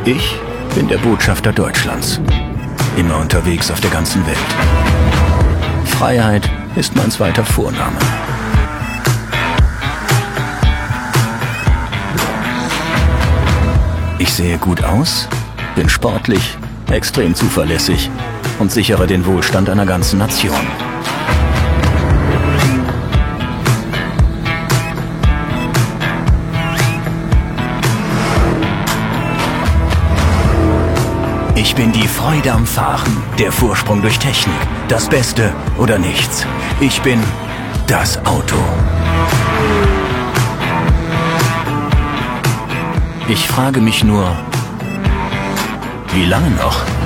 Ich bin der Botschafter Deutschlands. Immer unterwegs auf der ganzen Welt. Freiheit ist mein zweiter Vorname. Ich sehe gut aus, bin sportlich, extrem zuverlässig und sichere den Wohlstand einer ganzen Nation. Ich bin die Freude am Fahren, der Vorsprung durch Technik, das Beste oder nichts. Ich bin das Auto. Ich frage mich nur, wie lange noch?